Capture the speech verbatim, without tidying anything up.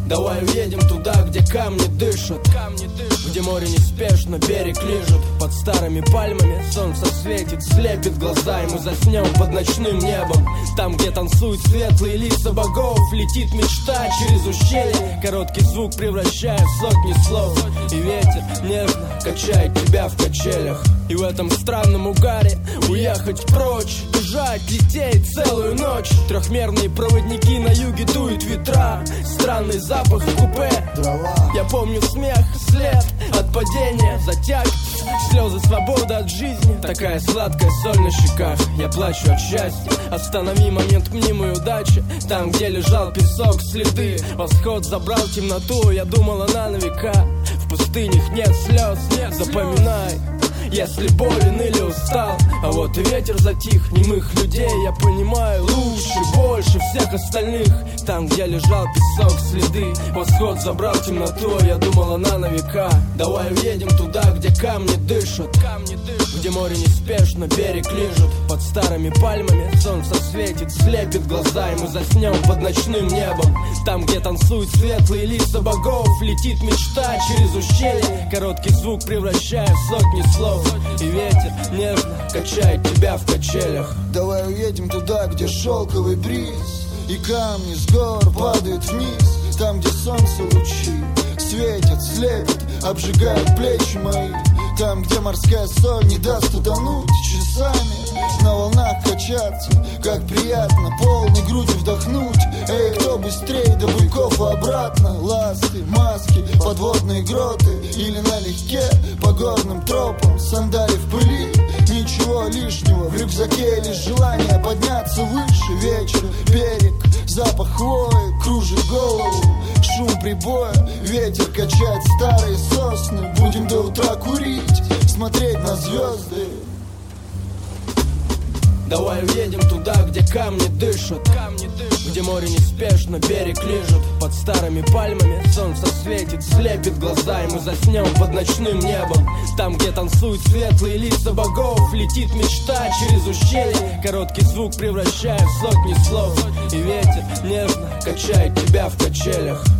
Давай уедем туда, где камни дышат, где море неспешно берег лижет. Под старыми пальмами солнце светит, слепит глаза, и мы заснем под ночным небом. Там, где танцуют светлые лица богов, летит мечта через ущелье. Короткий звук превращает в сотни слов, и ветер нежно качает тебя в качелях. И в этом странном угаре уехать прочь, бежать, лететь целую ночь. Трехмерные проводники на юге дуют ветра, странный запах в купе. Я помню смех, след от падения, затяг, слезы свободы от жизни. Такая сладкая соль на щеках, я плачу от счастья. Останови момент мнимой удачи, там, где лежал песок, следы. Восход забрал темноту, я думала на века. В пустынях нет слез, нет, запоминай, если болен или устал. А вот и ветер затих, немых людей я понимаю лучше, больше всех остальных. Там, где лежал песок, следы. Восход забрал темноту, я думала на века. Давай уедем туда, где камни дышат, где море неспешно берег лижет. Под старыми пальмами солнце светит, слепит глаза, и мы заснем под ночным небом. Там, где танцуют светлые лица богов, летит мечта через ущелье. Короткий звук превращает в сотни слов, и ветер нежно качает тебя в качелях. Давай уедем туда, где шелковый бриз, и камни с гор падают вниз. Там, где солнце лучи светят, слепят, обжигают плечи мои. Там, где морская соль не даст утонуть часами, на волнах качаться, как приятно полной грудью вдохнуть. Эй, кто быстрее до буйков и обратно? Ласты, маски, подводные гроты, или налегке по горным тропам, сандали в пыли. Ничего лишнего в рюкзаке, лишь желание подняться выше. Вечер, берег, запах хвои кружит голову, шум прибоя, ветер качает старые сосны. Будем до утра курить, смотреть на звезды. Давай уедем туда, где камни дышат, где море неспешно берег лижет. Под старыми пальмами солнце светит, слепит глаза, и мы заснем под ночным небом. Там, где танцуют светлые лица богов, летит мечта через ущелье. Короткий звук превращает в сотни слов, и ветер нежно качает тебя в качелях.